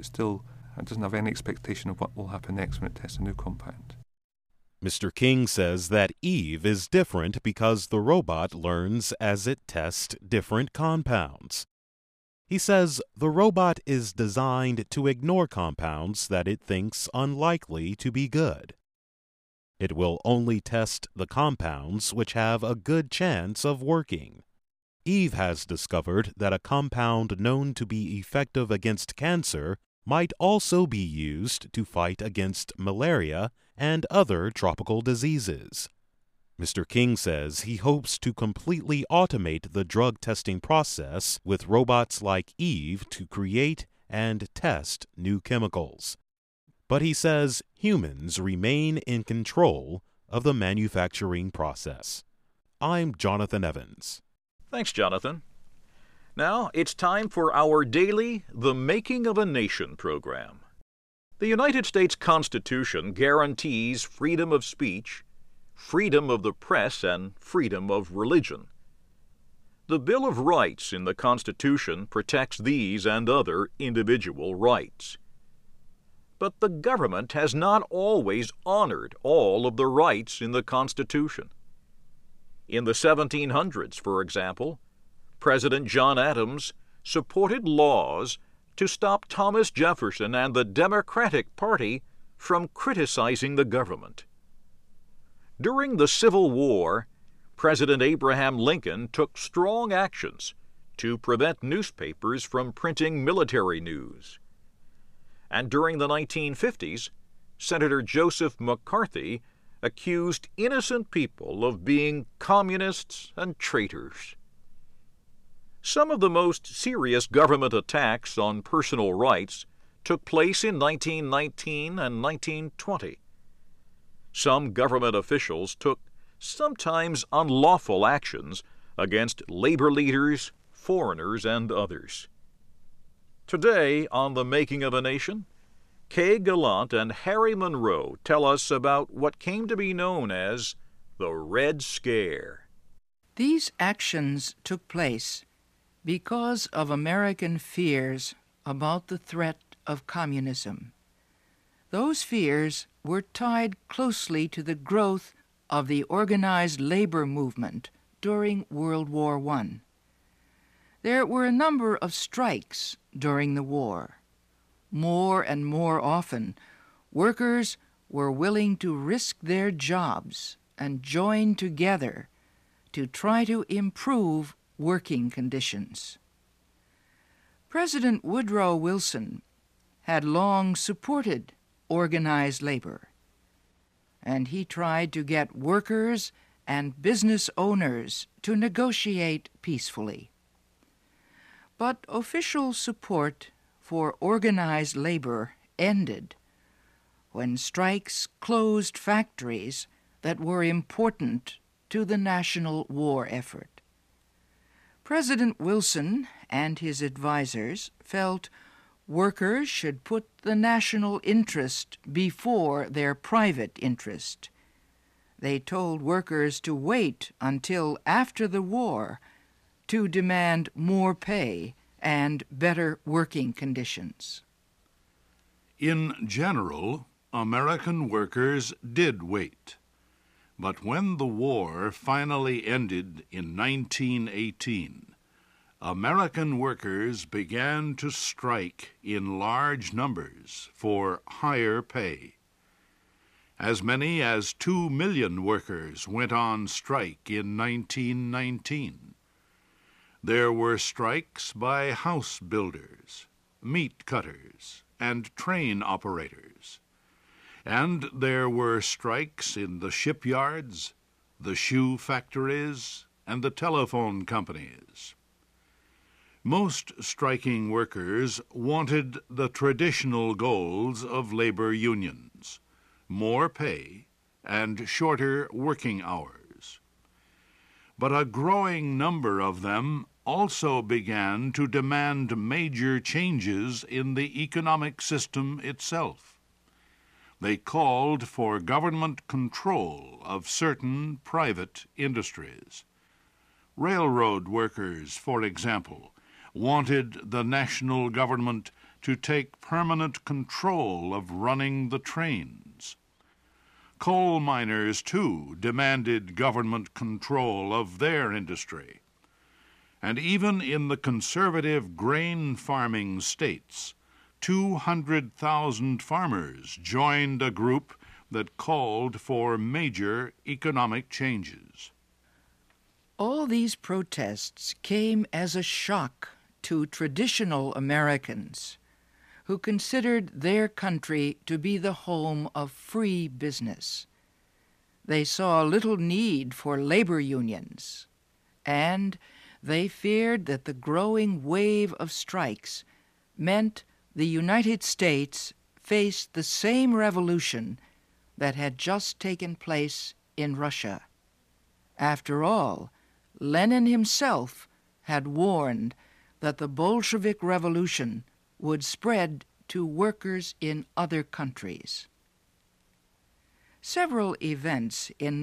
it still doesn't have any expectation of what will happen next when it tests a new compound. Mr. King says that Eve is different because the robot learns as it tests different compounds. He says the robot is designed to ignore compounds that it thinks unlikely to be good. It will only test the compounds which have a good chance of working. Eve has discovered that a compound known to be effective against cancer might also be used to fight against malaria and other tropical diseases. Mr. King says he hopes to completely automate the drug testing process with robots like Eve to create and test new chemicals. But he says humans remain in control of the manufacturing process. I'm Jonathan Evans. Thanks, Jonathan. Now it's time for our daily The Making of a Nation program. The United States Constitution guarantees freedom of speech, freedom of the press, and freedom of religion. The Bill of Rights in the Constitution protects these and other individual rights. But the government has not always honored all of the rights in the Constitution. In the 1700s, for example, President John Adams supported laws to stop Thomas Jefferson and the Democratic Party from criticizing the government. During the Civil War, President Abraham Lincoln took strong actions to prevent newspapers from printing military news. And during the 1950s, Senator Joseph McCarthy accused innocent people of being communists and traitors. Some of the most serious government attacks on personal rights took place in 1919 and 1920. Some government officials took sometimes unlawful actions against labor leaders, foreigners, and others. Today, on The Making of a Nation, Kay Gallant and Harry Monroe tell us about what came to be known as the Red Scare. These actions took place because of American fears about the threat of communism. Those fears were tied closely to the growth of the organized labor movement during World War I. There were a number of strikes during the war. More and more often, workers were willing to risk their jobs and join together to try to improve working conditions. President Woodrow Wilson had long supported organized labor, and he tried to get workers and business owners to negotiate peacefully. But official support for organized labor ended when strikes closed factories that were important to the national war effort. President Wilson and his advisers felt workers should put the national interest before their private interest. They told workers to wait until after the war to demand more pay and better working conditions. In general, American workers did wait. But when the war finally ended in 1918, American workers began to strike in large numbers for higher pay. As many as 2 million workers went on strike in 1919. There were strikes by house builders, meat cutters, and train operators. And there were strikes in the shipyards, the shoe factories, and the telephone companies. Most striking workers wanted the traditional goals of labor unions: more pay and shorter working hours. But a growing number of them also began to demand major changes in the economic system itself. They called for government control of certain private industries. Railroad workers, for example, wanted the national government to take permanent control of running the trains. Coal miners, too, demanded government control of their industry. And even in the conservative grain farming states, 200,000 farmers joined a group that called for major economic changes. All these protests came as a shock to traditional Americans who considered their country to be the home of free business. They saw little need for labor unions, and they feared that the growing wave of strikes meant the United States faced the same revolution that had just taken place in Russia. After all, Lenin himself had warned that the Bolshevik Revolution would spread to workers in other countries. Several events in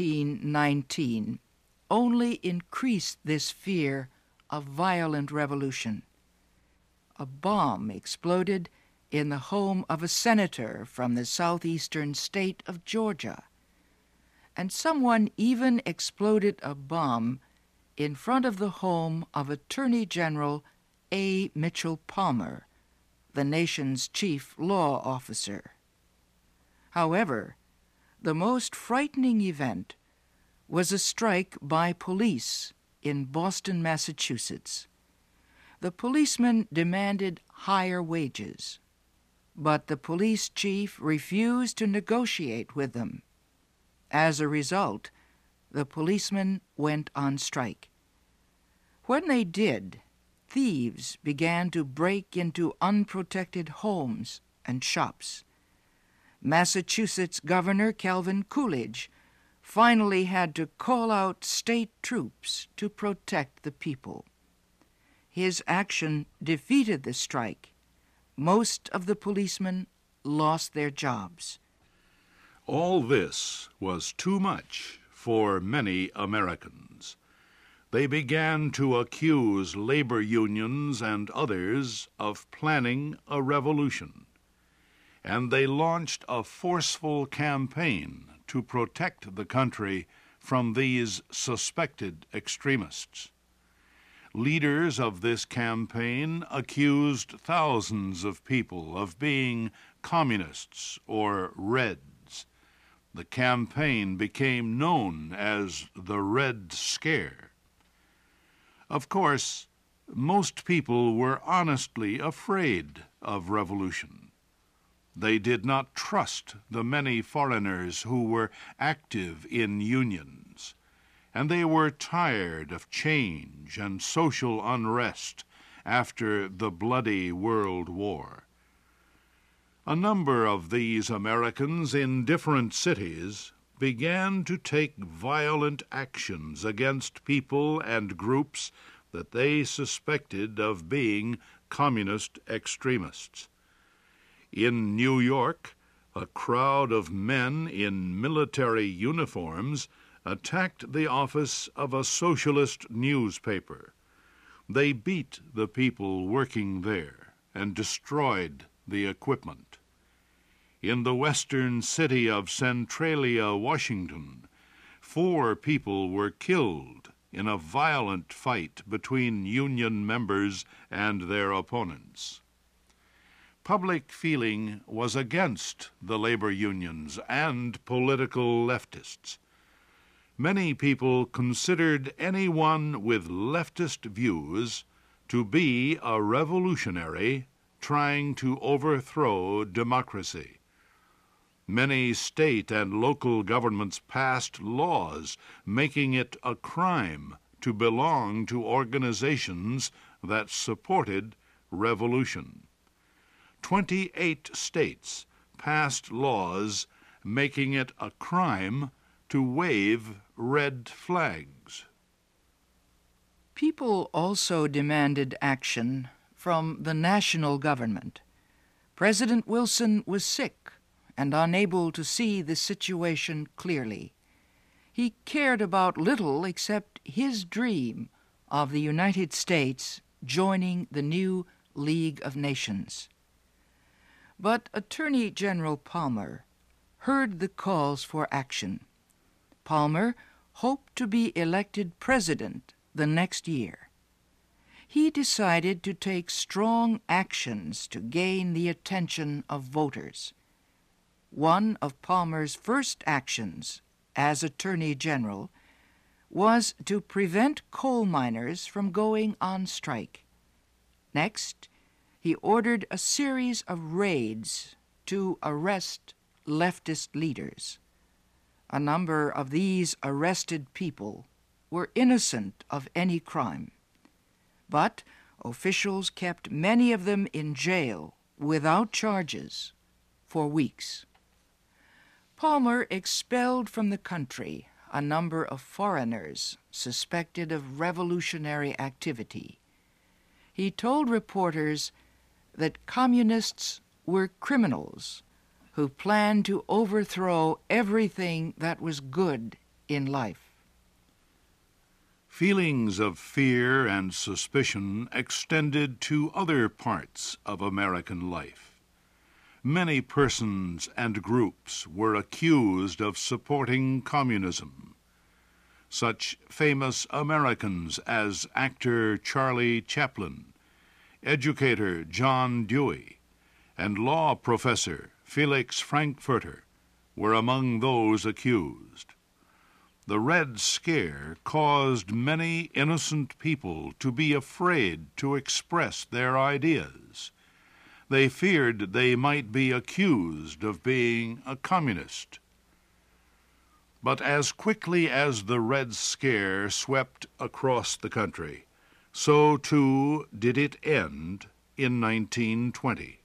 1919 only increased this fear of violent revolution. A bomb exploded in the home of a senator from the southeastern state of Georgia, and someone even exploded a bomb in front of the home of Attorney General A. Mitchell Palmer, the nation's chief law officer. However, the most frightening event was a strike by police in Boston, Massachusetts. The policemen demanded higher wages, but the police chief refused to negotiate with them. As a result, the policemen went on strike. When they did, thieves began to break into unprotected homes and shops. Massachusetts Governor Calvin Coolidge finally had to call out state troops to protect the people. His action defeated the strike. Most of the policemen lost their jobs. All this was too much for many Americans. They began to accuse labor unions and others of planning a revolution, and they launched a forceful campaign to protect the country from these suspected extremists. Leaders of this campaign accused thousands of people of being communists or Reds. The campaign became known as the Red Scare. Of course, most people were honestly afraid of revolution. They did not trust the many foreigners who were active in unions, and they were tired of change and social unrest after the bloody World War. A number of these Americans in different cities began to take violent actions against people and groups that they suspected of being communist extremists. In New York, a crowd of men in military uniforms attacked the office of a socialist newspaper. They beat the people working there and destroyed the equipment. In the western city of Centralia, Washington, 4 people were killed in a violent fight between Union members and their opponents. Public feeling was against the labor unions and political leftists. Many people considered anyone with leftist views to be a revolutionary trying to overthrow democracy. Many state and local governments passed laws making it a crime to belong to organizations that supported revolution. 28 states passed laws making it a crime to wave red flags. People also demanded action from the national government. President Wilson was sick and unable to see the situation clearly. He cared about little except his dream of the United States joining the new League of Nations. But Attorney General Palmer heard the calls for action. Palmer hoped to be elected president the next year. He decided to take strong actions to gain the attention of voters. One of Palmer's first actions as Attorney General was to prevent coal miners from going on strike. Next, he ordered a series of raids to arrest leftist leaders. A number of these arrested people were innocent of any crime, but officials kept many of them in jail without charges for weeks. Palmer expelled from the country a number of foreigners suspected of revolutionary activity. He told reporters that communists were criminals who planned to overthrow everything that was good in life. Feelings of fear and suspicion extended to other parts of American life. Many persons and groups were accused of supporting communism. Such famous Americans as actor Charlie Chaplin, educator John Dewey, and law professor Felix Frankfurter were among those accused. The Red Scare caused many innocent people to be afraid to express their ideas. They feared they might be accused of being a communist. But as quickly as the Red Scare swept across the country, so too did it end in 1920.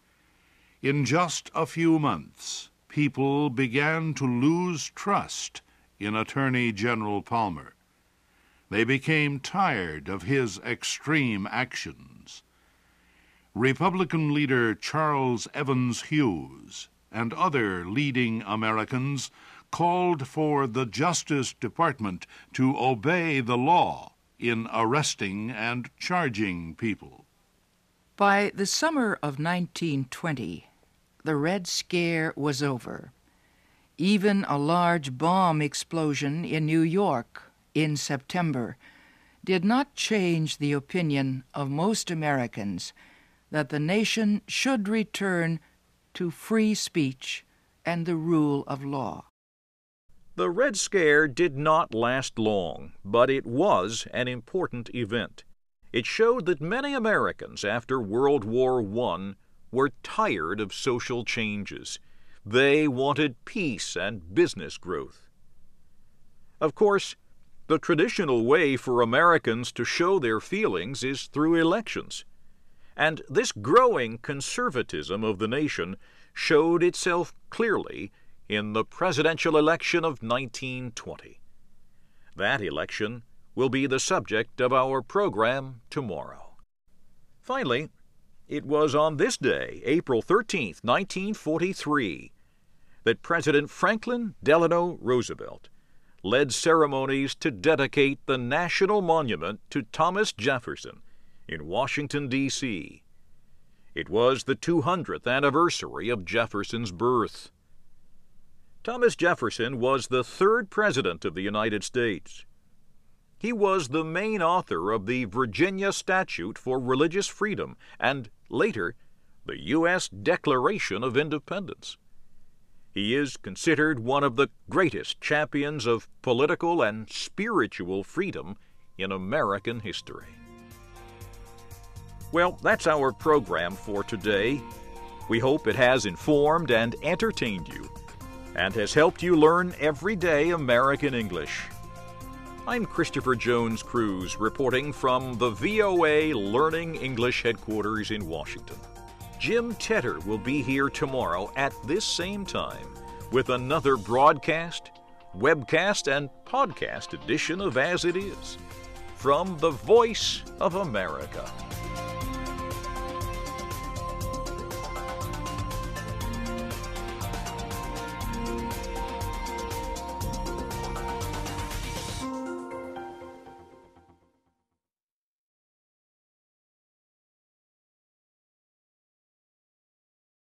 In just a few months, people began to lose trust in Attorney General Palmer. They became tired of his extreme actions. Republican leader Charles Evans Hughes and other leading Americans called for the Justice Department to obey the law in arresting and charging people. By the summer of 1920, the Red Scare was over. Even a large bomb explosion in New York in September did not change the opinion of most Americans that the nation should return to free speech and the rule of law. The Red Scare did not last long, but it was an important event. It showed that many Americans after World War I were tired of social changes. They wanted peace and business growth. Of course, the traditional way for Americans to show their feelings is through elections. And this growing conservatism of the nation showed itself clearly in the presidential election of 1920. That election will be the subject of our program tomorrow. Finally, it was on this day, April 13, 1943, that President Franklin Delano Roosevelt led ceremonies to dedicate the National Monument to Thomas Jefferson in Washington, D.C. It was the 200th anniversary of Jefferson's birth. Thomas Jefferson was the third President of the United States. He was the main author of the Virginia Statute for Religious Freedom and, later, the U.S. Declaration of Independence. He is considered one of the greatest champions of political and spiritual freedom in American history. Well, that's our program for today. We hope it has informed and entertained you and has helped you learn everyday American English. I'm Christopher Jones Cruz, reporting from the VOA Learning English headquarters in Washington. Jim Tedder will be here tomorrow at this same time with another broadcast, webcast, and podcast edition of As It Is from the Voice of America.